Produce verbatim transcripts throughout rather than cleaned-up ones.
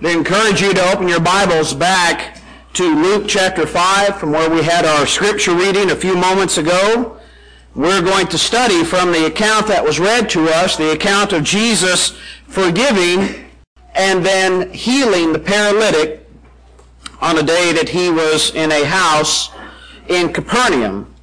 I encourage you to open your Bibles back to Luke chapter five, from where we had our scripture reading a few moments ago. We're going to study from the account that was read to us, the account of Jesus forgiving and then healing the paralytic on a day that he was in a house in Capernaum.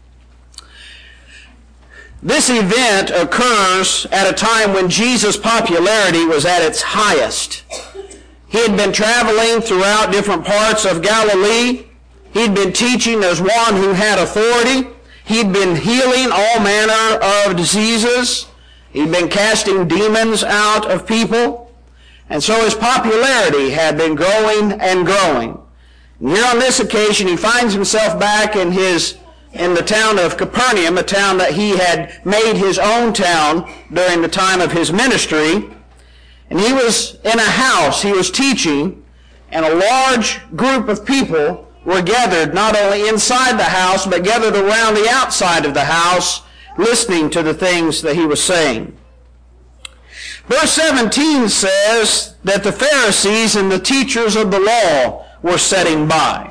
This event occurs at a time when Jesus' popularity was at its highest. He had been traveling throughout different parts of Galilee. He'd been teaching as one who had authority. He'd been healing all manner of diseases. He'd been casting demons out of people. And so his popularity had been growing and growing. And here on this occasion, he finds himself back in his in the town of Capernaum, a town that he had made his own town during the time of his ministry. And he was in a house, he was teaching, and a large group of people were gathered not only inside the house, but gathered around the outside of the house, listening to the things that he was saying. Verse seventeen says that the Pharisees and the teachers of the law were sitting by.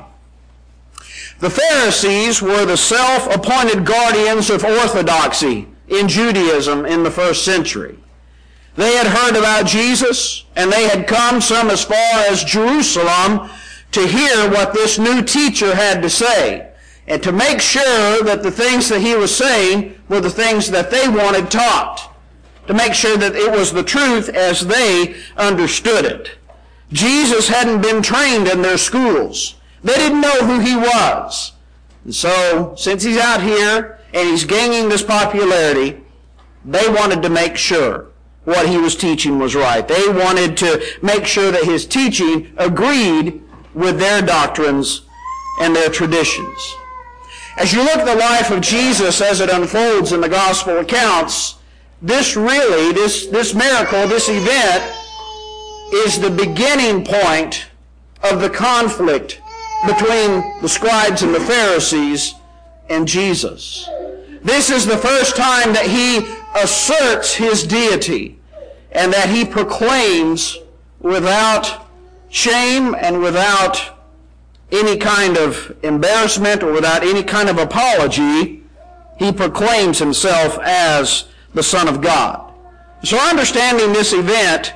The Pharisees were the self-appointed guardians of orthodoxy in Judaism in the first century. They had heard about Jesus, and they had come some as far as Jerusalem to hear what this new teacher had to say, and to make sure that the things that he was saying were the things that they wanted taught, to make sure that it was the truth as they understood it. Jesus hadn't been trained in their schools. They didn't know who he was. And so, since he's out here and he's gaining this popularity, they wanted to make sure what he was teaching was right. They wanted to make sure that his teaching agreed with their doctrines and their traditions. As you look at the life of Jesus as it unfolds in the gospel accounts, this really, this, this miracle, this event, is the beginning point of the conflict between the scribes and the Pharisees and Jesus. This is the first time that he asserts his deity and that he proclaims without shame and without any kind of embarrassment or without any kind of apology, he proclaims himself as the Son of God. So understanding this event,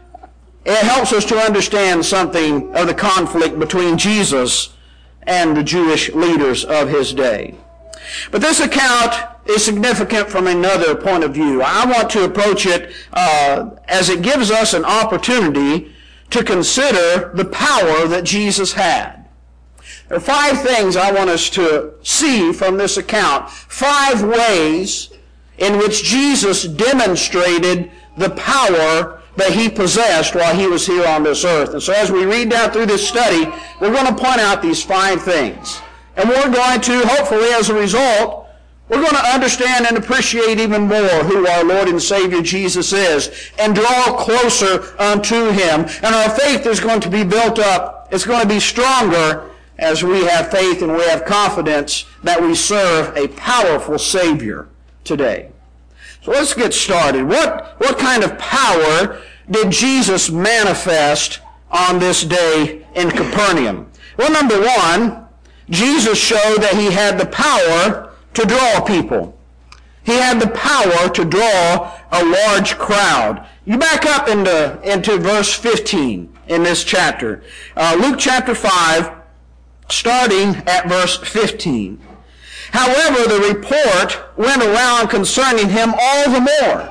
it helps us to understand something of the conflict between Jesus and the Jewish leaders of his day. But this account is significant from another point of view. I want to approach it uh, as it gives us an opportunity to consider the power that Jesus had. There are five things I want us to see from this account. Five ways in which Jesus demonstrated the power that he possessed while he was here on this earth. And so as we read down through this study, we're going to point out these five things. And we're going to, hopefully as a result, we're going to understand and appreciate even more who our Lord and Savior Jesus is and draw closer unto him. And our faith is going to be built up. It's going to be stronger as we have faith and we have confidence that we serve a powerful Savior today. So let's get started. What, what kind of power did Jesus manifest on this day in Capernaum? Well, number one, Jesus showed that he had the power to draw people. He had the power to draw a large crowd. You back up into, into verse fifteen in this chapter. Uh, Luke chapter five, starting at verse fifteen. However, the report went around concerning him all the more,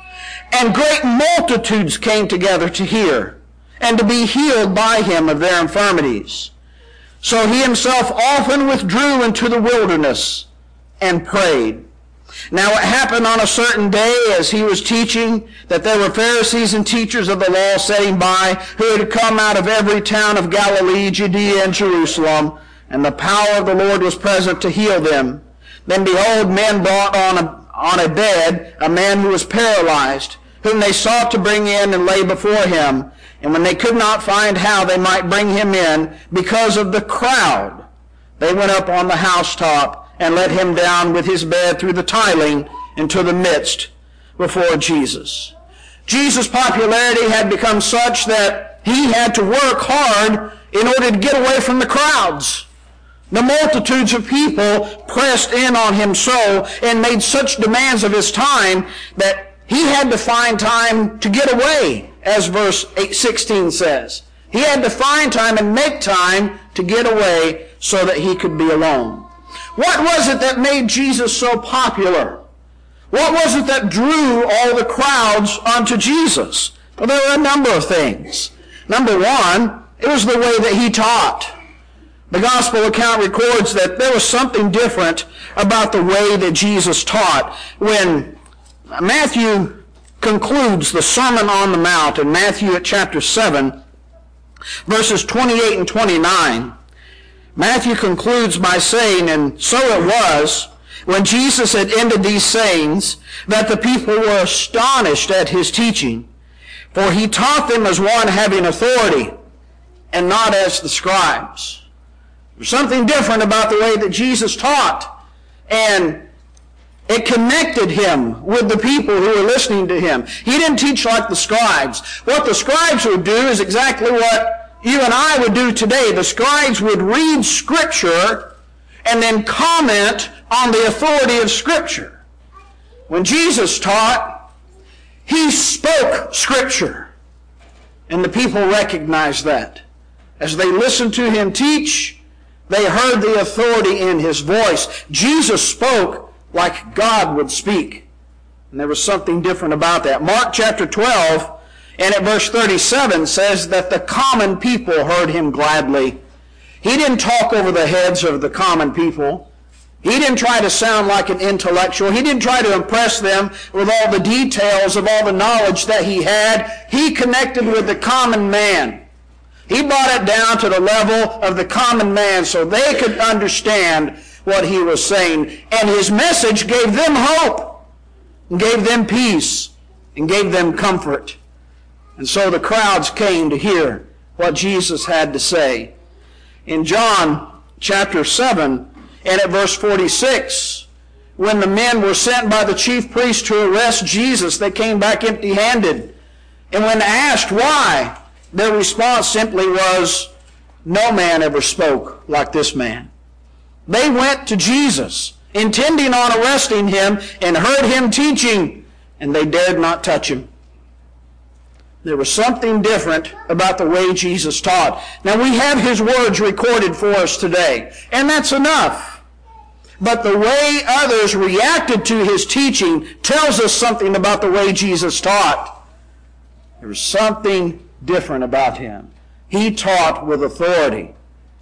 and great multitudes came together to hear, and to be healed by him of their infirmities. So he himself often withdrew into the wilderness and prayed. Now it happened on a certain day as he was teaching that there were Pharisees and teachers of the law sitting by who had come out of every town of Galilee, Judea, and Jerusalem, and the power of the Lord was present to heal them. Then behold, men brought on a, on a bed a man who was paralyzed, whom they sought to bring in and lay before him. And when they could not find how they might bring him in because of the crowd, they went up on the housetop and let him down with his bed through the tiling into the midst before Jesus. Jesus' popularity had become such that he had to work hard in order to get away from the crowds. The multitudes of people pressed in on him so and made such demands of his time that he had to find time to get away, as verse sixteen says. He had to find time and make time to get away so that he could be alone. What was it that made Jesus so popular? What was it that drew all the crowds onto Jesus? Well, there were a number of things. Number one, it was the way that he taught. The gospel account records that there was something different about the way that Jesus taught. When Matthew concludes the Sermon on the Mount in Matthew at chapter seven, verses twenty-eight and twenty-nine, Matthew concludes by saying, "And so it was, when Jesus had ended these sayings, that the people were astonished at his teaching, for he taught them as one having authority, and not as the scribes." There's something different about the way that Jesus taught, and it connected him with the people who were listening to him. He didn't teach like the scribes. What the scribes would do is exactly what you and I would do today. The scribes would read Scripture and then comment on the authority of Scripture. When Jesus taught, he spoke Scripture, and the people recognized that. As they listened to him teach, they heard the authority in his voice. Jesus spoke like God would speak. And there was something different about that. Mark chapter twelve, and at verse thirty-seven, says that the common people heard him gladly. He didn't talk over the heads of the common people. He didn't try to sound like an intellectual. He didn't try to impress them with all the details of all the knowledge that he had. He connected with the common man. He brought it down to the level of the common man so they could understand what he was saying. And his message gave them hope, and gave them peace, and gave them comfort. And so the crowds came to hear what Jesus had to say. In John chapter seven, and at verse forty-six, when the men were sent by the chief priests to arrest Jesus, they came back empty-handed. And when asked why, their response simply was, "No man ever spoke like this man." They went to Jesus, intending on arresting him, and heard him teaching, and they dared not touch him. There was something different about the way Jesus taught. Now, we have his words recorded for us today, and that's enough. But the way others reacted to his teaching tells us something about the way Jesus taught. There was something different about him. He taught with authority.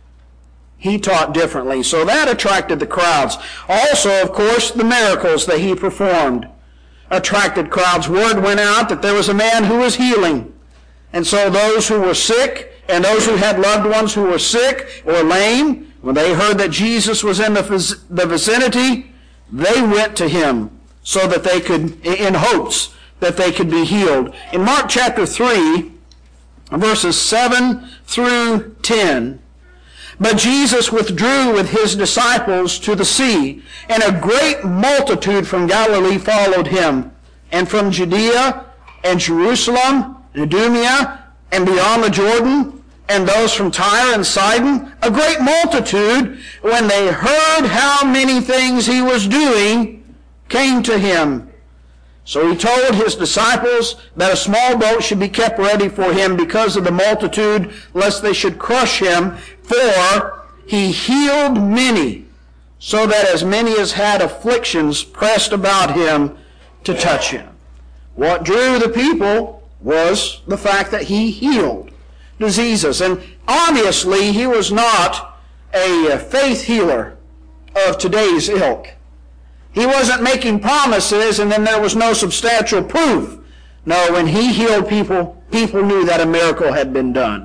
He taught differently. So that attracted the crowds. Also, of course, the miracles that he performed attracted crowds. Word went out that there was a man who was healing. And so those who were sick and those who had loved ones who were sick or lame, when they heard that Jesus was in the vicinity, they went to him so that they could, in hopes that they could be healed. In Mark chapter three, verses seven through ten, "But Jesus withdrew with his disciples to the sea, and a great multitude from Galilee followed him, and from Judea and Jerusalem, and Idumea, and beyond the Jordan, and those from Tyre and Sidon, a great multitude, when they heard how many things he was doing, came to him. So he told his disciples that a small boat should be kept ready for him because of the multitude, lest they should crush him. For he healed many, so that as many as had afflictions pressed about him to touch him." What drew the people was the fact that he healed diseases. And obviously he was not a faith healer of today's ilk. He wasn't making promises and then there was no substantial proof. No, when he healed people, people knew that a miracle had been done.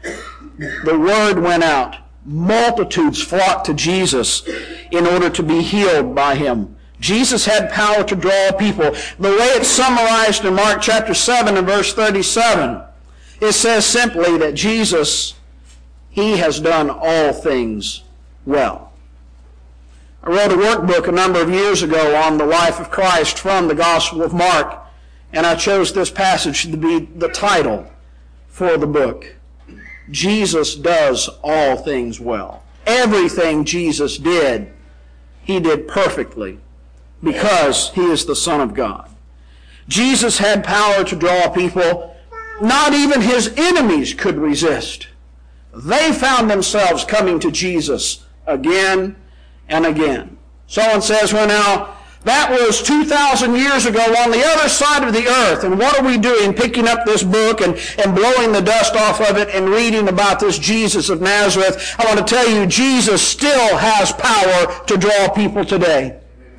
The word went out. Multitudes flocked to Jesus in order to be healed by him. Jesus had power to draw people. The way it's summarized in Mark chapter seven and verse thirty-seven, it says simply that Jesus, he has done all things well. I wrote a workbook a number of years ago on the life of Christ from the Gospel of Mark, and I chose this passage to be the title for the book. Jesus does all things well. Everything Jesus did, he did perfectly because he is the Son of God. Jesus had power to draw people not even his enemies could resist. They found themselves coming to Jesus again and again. Someone says, well now, that was two thousand years ago on the other side of the earth, and what are we doing picking up this book and, and blowing the dust off of it and reading about this Jesus of Nazareth? I want to tell you, Jesus still has power to draw people today.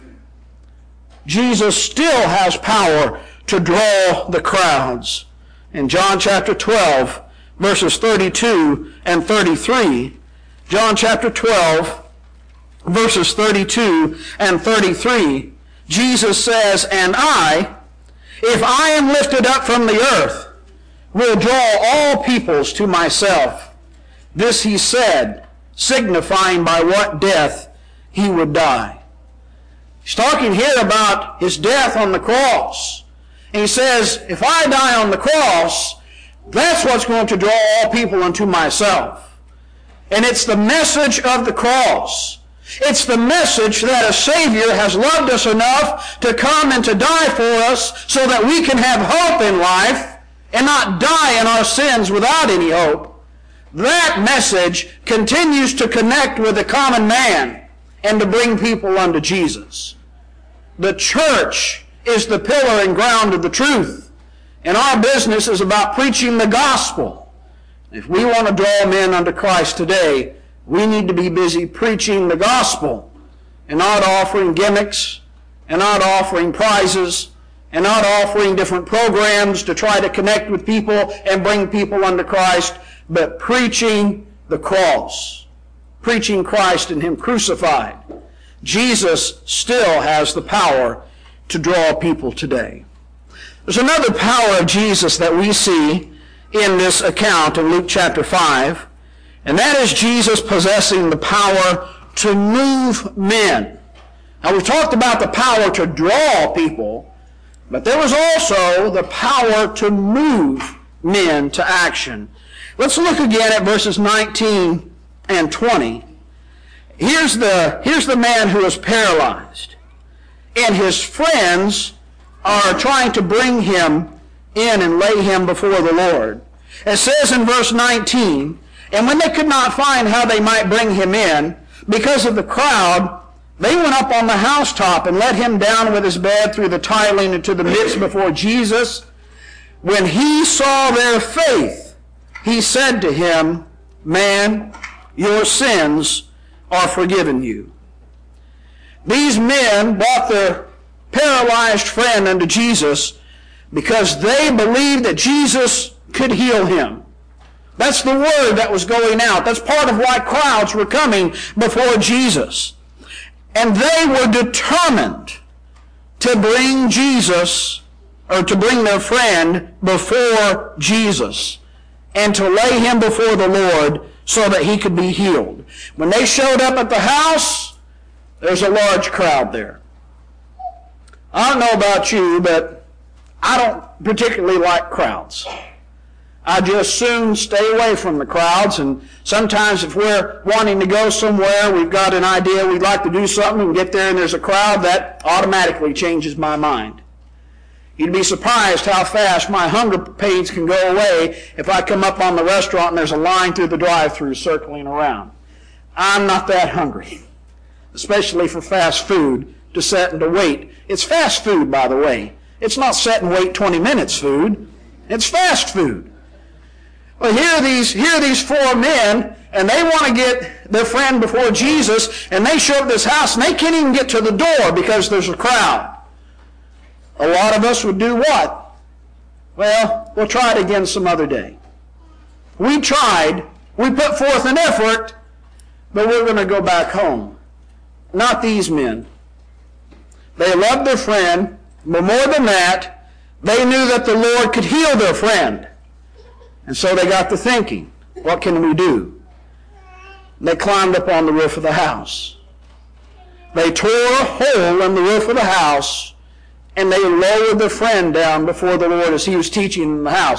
Jesus still has power to draw the crowds. In John chapter twelve, verses thirty-two and thirty-three, John chapter twelve, verses thirty-two and thirty-three, Jesus says, and I, if I am lifted up from the earth, will draw all peoples to myself. This he said, signifying by what death he would die. He's talking here about his death on the cross. And he says, if I die on the cross, that's what's going to draw all people unto myself. And it's the message of the cross. It's the message that a Savior has loved us enough to come and to die for us so that we can have hope in life and not die in our sins without any hope. That message continues to connect with the common man and to bring people unto Jesus. The church is the pillar and ground of the truth. And our business is about preaching the gospel. If we want to draw men unto Christ today, we need to be busy preaching the gospel and not offering gimmicks and not offering prizes and not offering different programs to try to connect with people and bring people unto Christ, but preaching the cross, preaching Christ and him crucified. Jesus still has the power to draw people today. There's another power of Jesus that we see in this account in Luke chapter five, and that is Jesus possessing the power to move men. Now, we've talked about the power to draw people, but there was also the power to move men to action. Let's look again at verses nineteen and twenty. Here's the, here's the man who is paralyzed, and his friends are trying to bring him in and lay him before the Lord. It says in verse nineteen, and when they could not find how they might bring him in, because of the crowd, they went up on the housetop and let him down with his bed through the tiling into the midst before Jesus. When he saw their faith, he said to him, man, your sins are forgiven you. These men brought their paralyzed friend unto Jesus because they believed that Jesus could heal him. That's the word that was going out. That's part of why crowds were coming before Jesus. And they were determined to bring Jesus, or to bring their friend before Jesus, and to lay him before the Lord so that he could be healed. When they showed up at the house, there's a large crowd there. I don't know about you, but I don't particularly like crowds. I just soon stay away from the crowds, and sometimes if we're wanting to go somewhere, we've got an idea, we'd like to do something, and get there and there's a crowd, that automatically changes my mind. You'd be surprised how fast my hunger pains can go away if I come up on the restaurant and there's a line through the drive-thru circling around. I'm not that hungry, especially for fast food, to sit and to wait. It's fast food, by the way. It's not sit and wait twenty minutes food. It's fast food. Well, here are these, here are these four men, and they want to get their friend before Jesus, and they show up at this house, and they can't even get to the door because there's a crowd. A lot of us would do what? Well, we'll try it again some other day. We tried, we put forth an effort, but we're going to go back home. Not these men. They loved their friend, but more than that, they knew that the Lord could heal their friend. And so they got to thinking, what can we do? They climbed up on the roof of the house. They tore a hole in the roof of the house, and they lowered their friend down before the Lord as he was teaching in the house.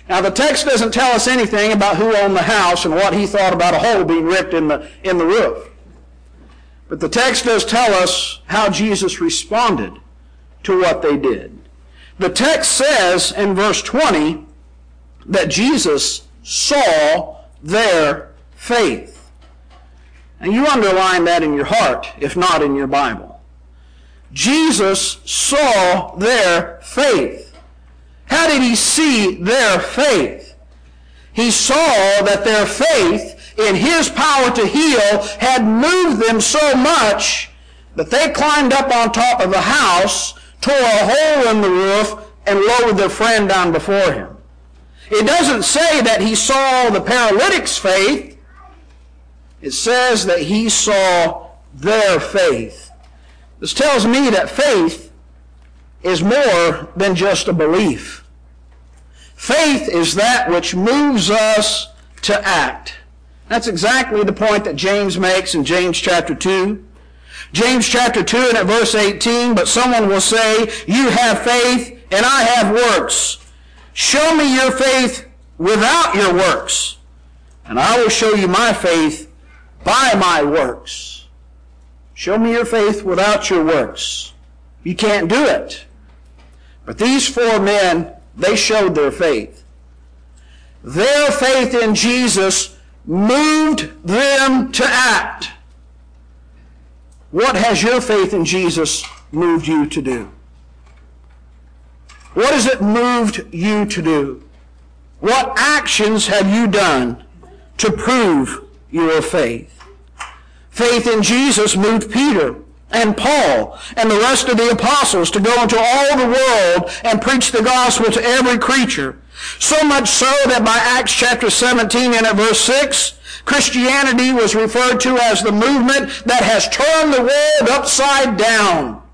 Now, the text doesn't tell us anything about who owned the house and what he thought about a hole being ripped in the, in the roof. But the text does tell us how Jesus responded to what they did. The text says in verse twenty that Jesus saw their faith. And you underline that in your heart, if not in your Bible. Jesus saw their faith. How did he see their faith? He saw that their faith in his power to heal had moved them so much that they climbed up on top of the house, tore a hole in the roof, and lowered their friend down before him. It doesn't say that he saw the paralytic's faith. It says that he saw their faith. This tells me that faith is more than just a belief. Faith is that which moves us to act. That's exactly the point that James makes in James chapter two. James chapter two and at verse eighteen, but someone will say, you have faith and I have works. Show me your faith without your works, and I will show you my faith by my works. Show me your faith without your works. You can't do it. But these four men, they showed their faith. Their faith in Jesus moved them to act. What has your faith in Jesus moved you to do? What has it moved you to do? What actions have you done to prove your faith? Faith in Jesus moved Peter and Paul and the rest of the apostles to go into all the world and preach the gospel to every creature. So much so that by Acts chapter seventeen and at verse six, Christianity was referred to as the movement that has turned the world upside down.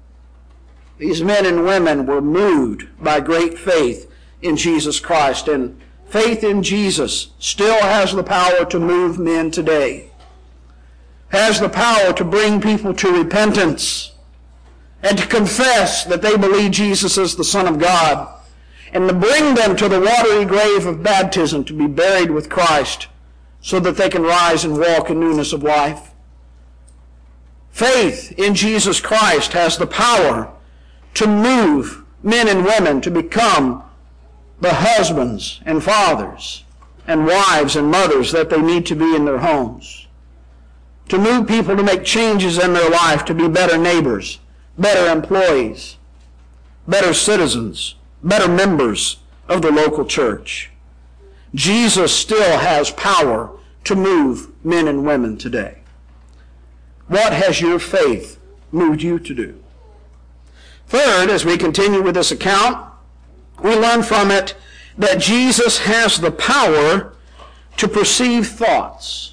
These men and women were moved by great faith in Jesus Christ, and faith in Jesus still has the power to move men today. Has the power to bring people to repentance and to confess that they believe Jesus is the Son of God, and to bring them to the watery grave of baptism to be buried with Christ so that they can rise and walk in newness of life. Faith in Jesus Christ has the power to move men and women to become the husbands and fathers and wives and mothers that they need to be in their homes. To move people to make changes in their life, to be better neighbors, better employees, better citizens, better members of the local church. Jesus still has power to move men and women today. What has your faith moved you to do? Third, as we continue with this account, we learn from it that Jesus has the power to perceive thoughts.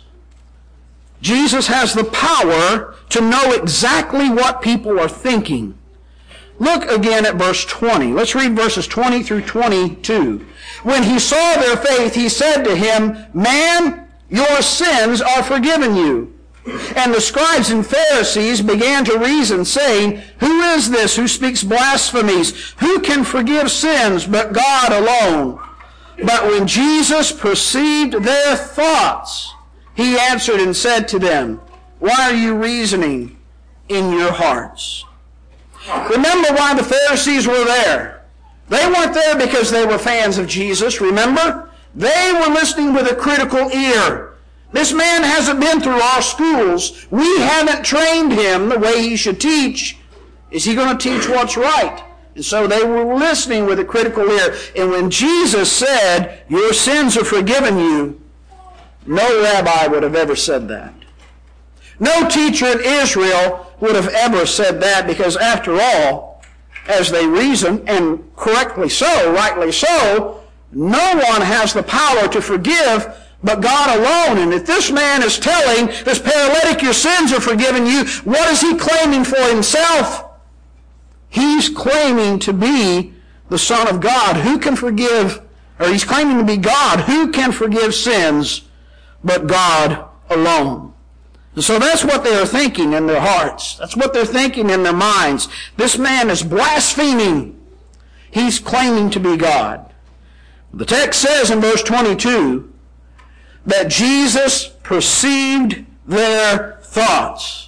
Jesus has the power to know exactly what people are thinking. Look again at verse twenty. Let's read verses twenty through twenty-two. When he saw their faith, he said to him, "Man, your sins are forgiven you." And the scribes and Pharisees began to reason, saying, "Who is this who speaks blasphemies? Who can forgive sins but God alone?" But when Jesus perceived their thoughts, he answered and said to them, "Why are you reasoning in your hearts?" Remember why the Pharisees were there. They weren't there because they were fans of Jesus, remember? They were listening with a critical ear. This man hasn't been through our schools. We haven't trained him the way he should teach. Is he going to teach what's right? And so they were listening with a critical ear. And when Jesus said, "Your sins are forgiven you," no rabbi would have ever said that. No teacher in Israel would have ever said that, because after all, as they reason, and correctly so, rightly so, no one has the power to forgive but God alone. And if this man is telling this paralytic, "Your sins are forgiven you," what is he claiming for himself? He's claiming to be the Son of God. Who can forgive, or he's claiming to be God. Who can forgive sins but God alone? And so that's what they are thinking in their hearts. That's what they're thinking in their minds. This man is blaspheming. He's claiming to be God. The text says in verse twenty-two that Jesus perceived their thoughts.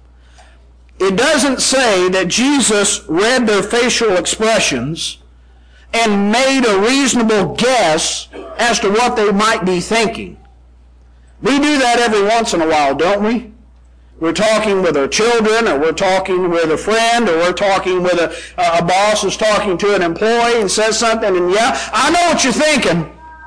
It doesn't say that Jesus read their facial expressions and made a reasonable guess as to what they might be thinking. We do that every once in a while, don't we? We're talking with our children, or we're talking with a friend, or we're talking with a, a boss who's talking to an employee and says something, and yeah, I know what you're thinking.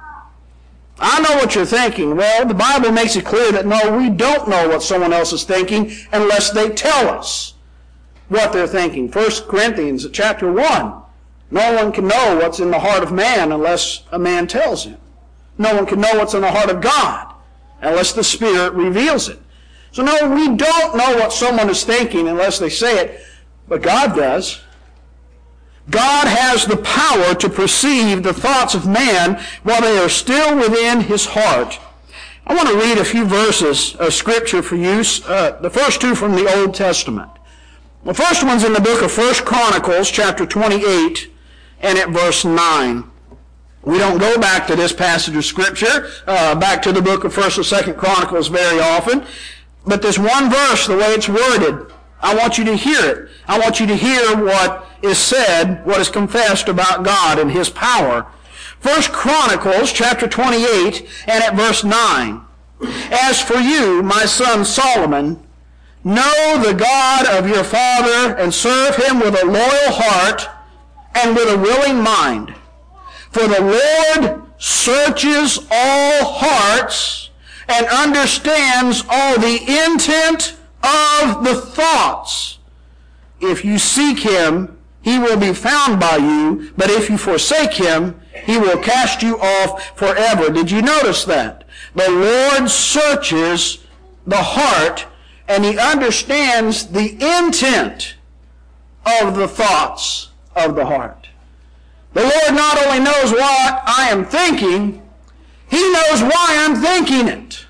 I know what you're thinking. Well, the Bible makes it clear that no, we don't know what someone else is thinking unless they tell us what they're thinking. First Corinthians chapter one. No one can know what's in the heart of man unless a man tells him. No one can know what's in the heart of God unless the Spirit reveals it. So no, we don't know what someone is thinking unless they say it, but God does. God has the power to perceive the thoughts of man while they are still within his heart. I want to read a few verses of Scripture for you, uh, the first two from the Old Testament. The first one's in the book of First Chronicles, chapter twenty-eight, and at verse nine. We don't go back to this passage of Scripture, uh, back to the book of First or Second Chronicles very often, but this one verse, the way it's worded, I want you to hear it. I want you to hear what is said, what is confessed about God and his power. First Chronicles chapter twenty-eight and at verse nine. As for you, my son Solomon, know the God of your father and serve him with a loyal heart and with a willing mind. For the Lord searches all hearts and understands all the intent of the thoughts. If you seek him, he will be found by you, but if you forsake him, he will cast you off forever. Did you notice that? The Lord searches the heart, and he understands the intent of the thoughts of the heart. The Lord not only knows what I am thinking, he knows why I'm thinking it.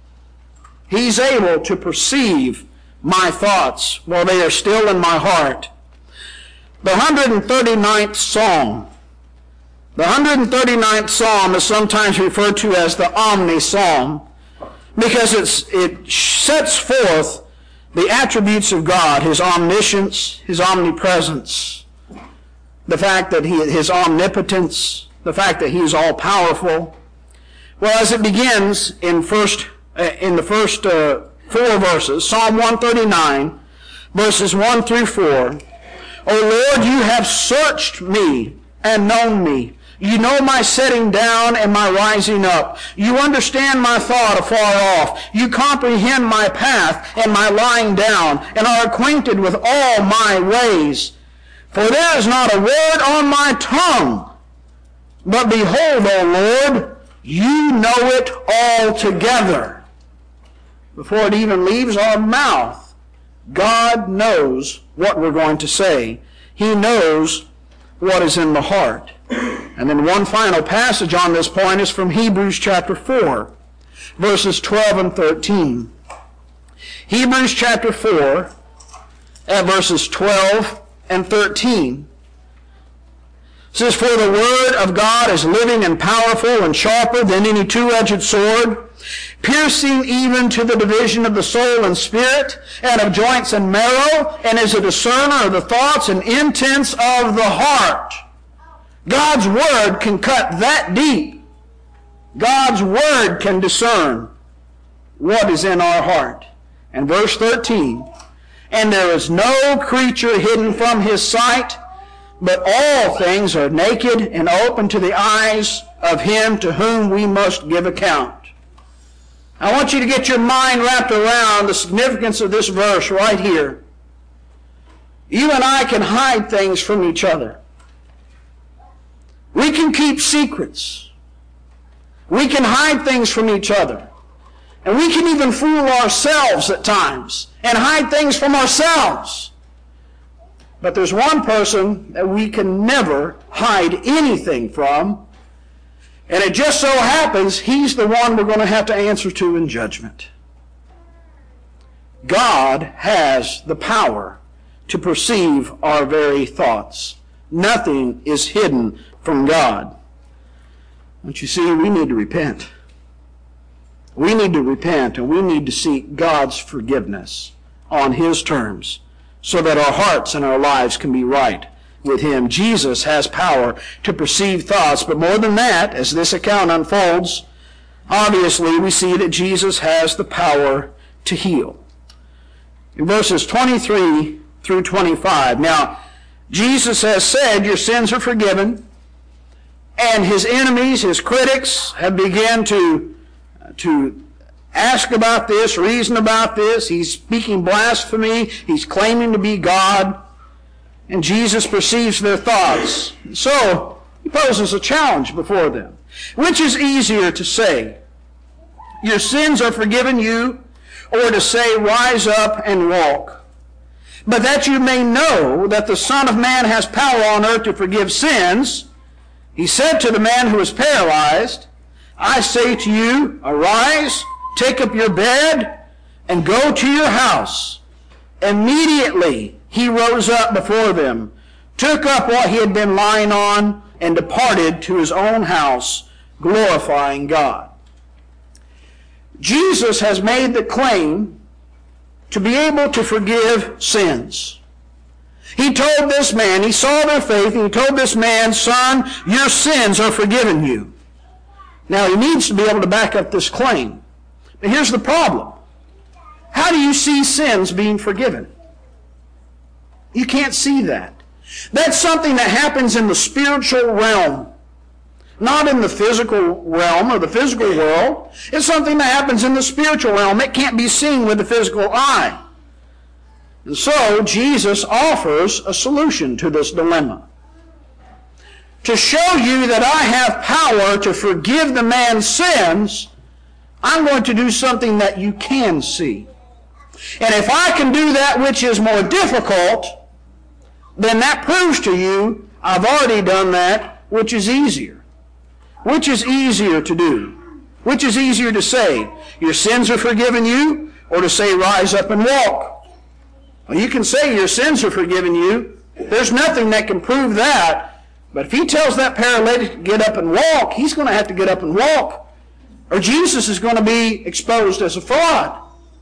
He's able to perceive my thoughts while they are still in my heart. The one hundred thirty-ninth Psalm. The one hundred thirty-ninth Psalm is sometimes referred to as the Omni Psalm because it's, it sets forth the attributes of God, his omniscience, his omnipresence, the fact that he, his omnipotence, the fact that he is all-powerful. Well, as it begins in first, uh, in the first uh, four verses, Psalm one thirty-nine, verses one through four, O Lord, you have searched me and known me. You know my setting down and my rising up. You understand my thought afar off. You comprehend my path and my lying down, and are acquainted with all my ways. For there is not a word on my tongue. But behold, O Lord, you know it altogether. Before it even leaves our mouth, God knows what we're going to say. He knows what is in the heart. And then one final passage on this point is from Hebrews chapter four, verses twelve and thirteen. Hebrews chapter four, at verses twelve and thirteen. It says, For the word of God is living and powerful and sharper than any two-edged sword, piercing even to the division of the soul and spirit, and of joints and marrow, and is a discerner of the thoughts and intents of the heart. God's word can cut that deep. God's word can discern what is in our heart. And verse thirteen, And there is no creature hidden from his sight, but all things are naked and open to the eyes of him to whom we must give account. I want you to get your mind wrapped around the significance of this verse right here. You and I can hide things from each other. We can keep secrets. We can hide things from each other. And we can even fool ourselves at times and hide things from ourselves. But there's one person that we can never hide anything from, and it just so happens he's the one we're going to have to answer to in judgment. God has the power to perceive our very thoughts. Nothing is hidden from God. Don't you see, we need to repent. We need to repent, and we need to seek God's forgiveness on His terms so that our hearts and our lives can be right with Him. Jesus has power to perceive thoughts, but more than that, as this account unfolds, obviously we see that Jesus has the power to heal. In verses twenty-three through twenty-five, now, Jesus has said, your sins are forgiven, and His enemies, His critics, have begun to, to ask about this, reason about this. He's speaking blasphemy. He's claiming to be God. And Jesus perceives their thoughts. So, He poses a challenge before them. Which is easier to say, your sins are forgiven you, or to say, rise up and walk? But that you may know that the Son of Man has power on earth to forgive sins, He said to the man who was paralyzed, I say to you, arise, take up your bed, and go to your house. Immediately he rose up before them, took up what he had been lying on, and departed to his own house, glorifying God. Jesus has made the claim to be able to forgive sins. He told this man, he saw their faith, and he told this man, son, your sins are forgiven you. Now, he needs to be able to back up this claim. But here's the problem. How do you see sins being forgiven? You can't see that. That's something that happens in the spiritual realm, not in the physical realm or the physical world. It's something that happens in the spiritual realm. It can't be seen with the physical eye. And so, Jesus offers a solution to this dilemma. To show you that I have power to forgive the man's sins, I'm going to do something that you can see. And if I can do that which is more difficult, then that proves to you I've already done that which is easier. Which is easier to do? Which is easier to say, your sins are forgiven you, or to say, rise up and walk? Well, you can say your sins are forgiven you. There's nothing that can prove that. But if he tells that paralytic to get up and walk, he's going to have to get up and walk, or Jesus is going to be exposed as a fraud.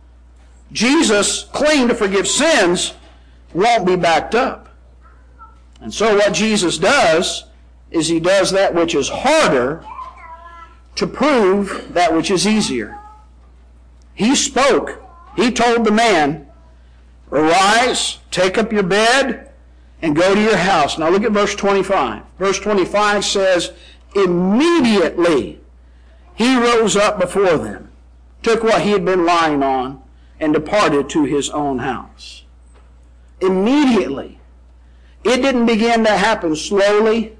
Jesus' claim to forgive sins won't be backed up. And so what Jesus does is he does that which is harder to prove that which is easier. He spoke. He told the man, arise, take up your bed, and go to your house. Now look at verse twenty-five. Verse twenty-five says, immediately he rose up before them, took what he had been lying on, and departed to his own house. Immediately. It didn't begin to happen slowly.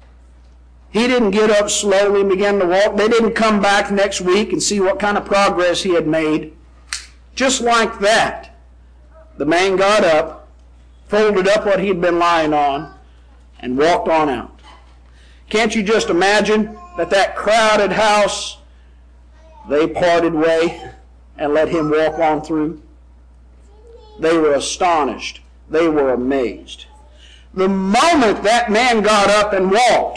He didn't get up slowly and begin to walk. They didn't come back next week and see what kind of progress he had made. Just like that, the man got up, folded up what he had been lying on, and walked on out. Can't you just imagine that that crowded house, they parted way and let him walk on through? They were astonished. They were amazed. The moment that man got up and walked,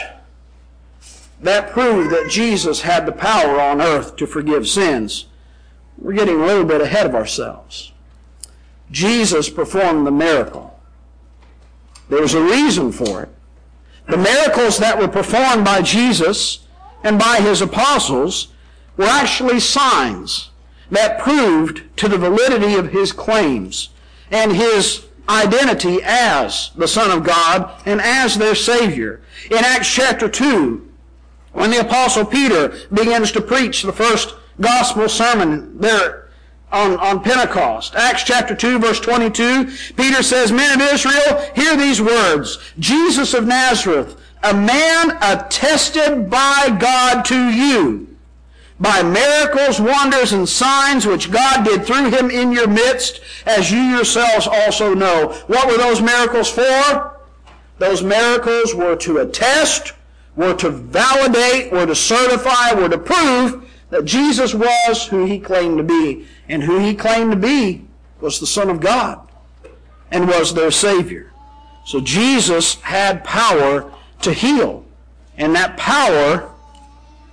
that proved that Jesus had the power on earth to forgive sins. We're getting a little bit ahead of ourselves. Jesus performed the miracle. There's a reason for it. The miracles that were performed by Jesus and by his apostles were actually signs that proved to the validity of his claims and his identity as the Son of God and as their Savior. In Acts chapter two, when the Apostle Peter begins to preach the first gospel sermon there on, on Pentecost, Acts chapter two, verse twenty-two, Peter says, men of Israel, hear these words, Jesus of Nazareth, a man attested by God to you, by miracles, wonders, and signs which God did through him in your midst, as you yourselves also know. What were those miracles for? Those miracles were to attest, were to validate, were to certify, were to prove that Jesus was who he claimed to be. And who he claimed to be was the Son of God and was their Savior. So Jesus had power to heal. And that power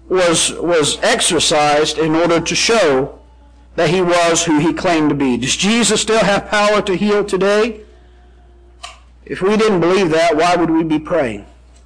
was, was exercised in order to show that he was who he claimed to be. Does Jesus still have power to heal today? If we didn't believe that, why would we be praying?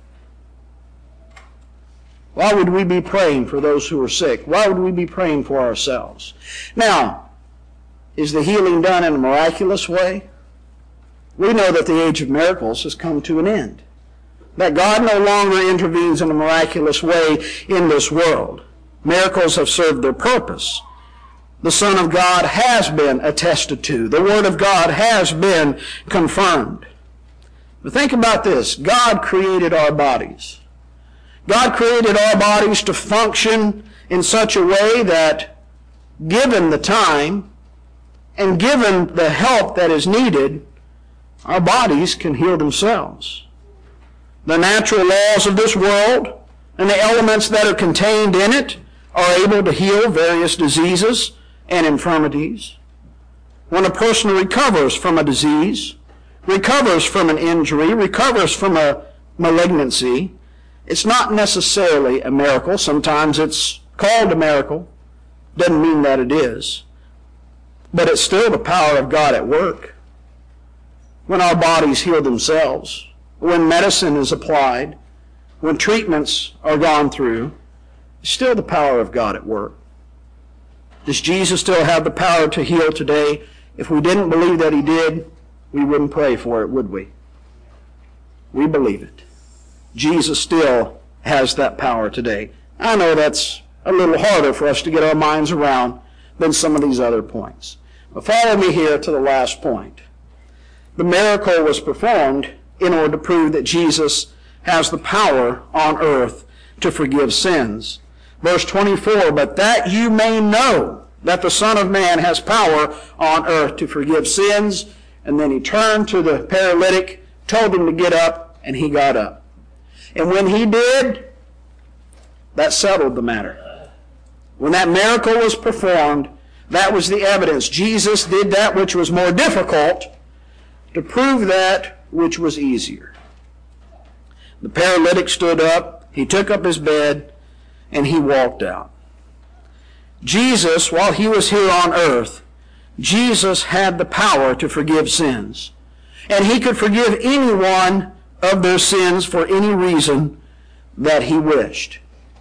Why would we be praying for those who are sick? Why would we be praying for ourselves? Now, is the healing done in a miraculous way? We know that the age of miracles has come to an end. That God no longer intervenes in a miraculous way in this world. Miracles have served their purpose. The Son of God has been attested to. The Word of God has been confirmed. But think about this. God created our bodies. God created our bodies to function in such a way that, given the time and given the help that is needed, our bodies can heal themselves. The natural laws of this world and the elements that are contained in it are able to heal various diseases and infirmities. When a person recovers from a disease, recovers from an injury, recovers from a malignancy, it's not necessarily a miracle. Sometimes it's called a miracle. Doesn't mean that it is. But it's still the power of God at work. When our bodies heal themselves, when medicine is applied, when treatments are gone through, it's still the power of God at work. Does Jesus still have the power to heal today? If we didn't believe that he did, we wouldn't pray for it, would we? We believe it. Jesus still has that power today. I know that's a little harder for us to get our minds around than some of these other points. But follow me here to the last point. The miracle was performed in order to prove that Jesus has the power on earth to forgive sins. Verse twenty-four, but that you may know that the Son of Man has power on earth to forgive sins. And then he turned to the paralytic, told him to get up, and he got up. And when he did, that settled the matter. When that miracle was performed, that was the evidence. Jesus did that which was more difficult to prove that which was easier. The paralytic stood up, he took up his bed, and he walked out. Jesus, while he was here on earth, Jesus had the power to forgive sins. And he could forgive anyone of their sins for any reason that he wished.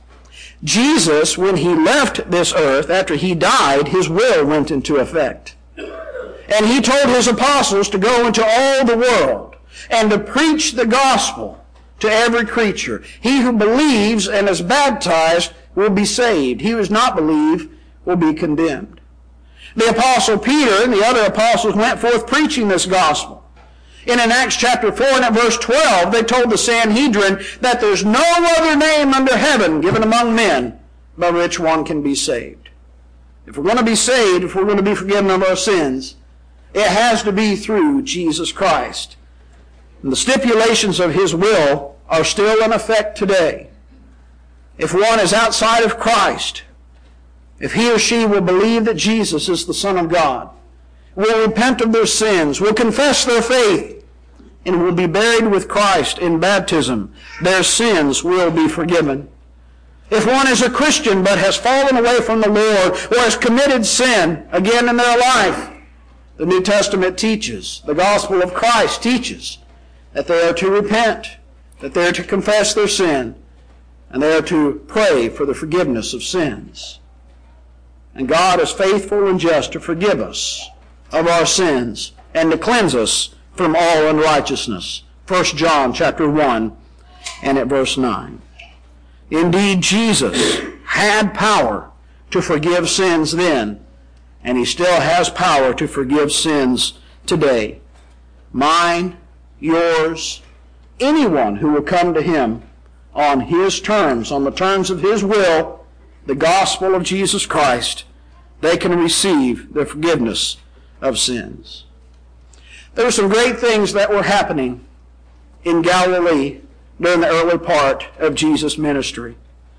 Jesus, when he left this earth, after he died, his will went into effect. And he told his apostles to go into all the world and to preach the gospel to every creature. He who believes and is baptized will be saved. He who does not believe will be condemned. The apostle Peter and the other apostles went forth preaching this gospel. And in Acts chapter four and at verse twelve, they told the Sanhedrin that there's no other name under heaven given among men by which one can be saved. If we're going to be saved, if we're going to be forgiven of our sins, it has to be through Jesus Christ. And the stipulations of his will are still in effect today. If one is outside of Christ, if he or she will believe that Jesus is the Son of God, will repent of their sins, will confess their faith, and will be buried with Christ in baptism, their sins will be forgiven. If one is a Christian but has fallen away from the Lord or has committed sin again in their life, the New Testament teaches, the gospel of Christ teaches, that they are to repent, that they are to confess their sin, and they are to pray for the forgiveness of sins. And God is faithful and just to forgive us of our sins and to cleanse us from all unrighteousness. First John chapter one and at verse nine. Indeed, Jesus had power to forgive sins then, and he still has power to forgive sins today. Mine, yours, anyone who will come to him on his terms, on the terms of his will, the gospel of Jesus Christ, they can receive the forgiveness of sins. There were some great things that were happening in Galilee during the early part of Jesus' ministry.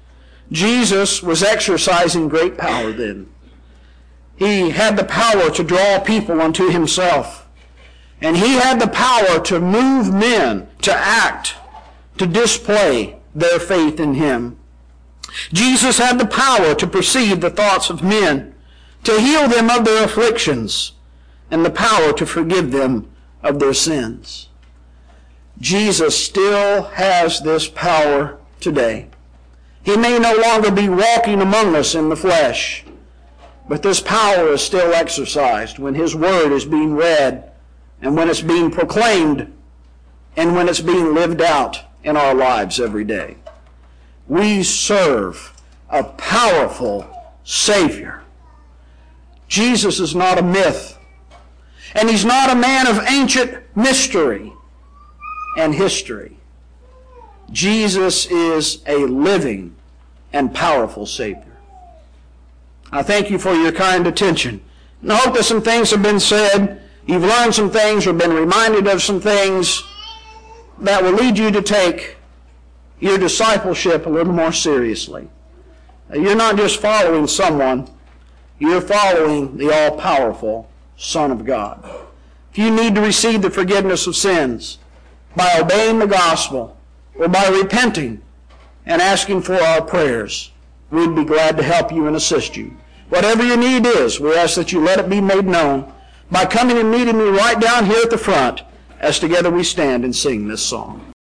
Jesus was exercising great power then. He had the power to draw people unto himself. And he had the power to move men to act, to display their faith in him. Jesus had the power to perceive the thoughts of men, to heal them of their afflictions, and the power to forgive them of their sins. Jesus still has this power today. He may no longer be walking among us in the flesh, but this power is still exercised when His Word is being read, and when it's being proclaimed, and when it's being lived out in our lives every day. We serve a powerful Savior. Jesus is not a myth, and He's not a man of ancient mystery and history. Jesus is a living and powerful Savior. I thank you for your kind attention. And I hope that some things have been said, you've learned some things or been reminded of some things that will lead you to take your discipleship a little more seriously. You're not just following someone, you're following the all-powerful Son of God. If you need to receive the forgiveness of sins by obeying the gospel or by repenting and asking for our prayers, we'd be glad to help you and assist you. Whatever your need is, we ask that you let it be made known by coming and meeting me right down here at the front as together we stand and sing this song.